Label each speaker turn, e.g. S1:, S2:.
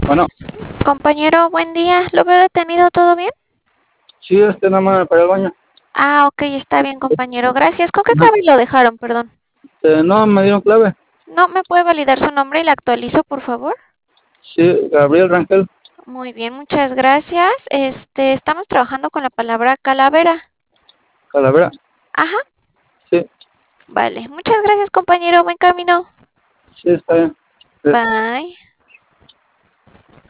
S1: Bueno,
S2: Compañero, buen día. ¿Lo veo detenido? ¿Todo bien?
S1: sí, nada más para el baño.
S2: Ah, ok, está bien, compañero. Gracias. ¿Con qué
S1: Ajá.
S2: clave lo dejaron? Perdón.
S1: No, me dieron clave.
S2: ¿No me puede validar su nombre y la actualizo, por favor?
S1: Sí, Gabriel Rangel,
S2: Muy bien, muchas gracias. Estamos trabajando con la palabra calavera.
S1: Calavera.
S2: Ajá,
S1: Sí,
S2: vale. Muchas gracias, compañero. Buen camino.
S1: sí, está bien. Sí.
S2: Bye.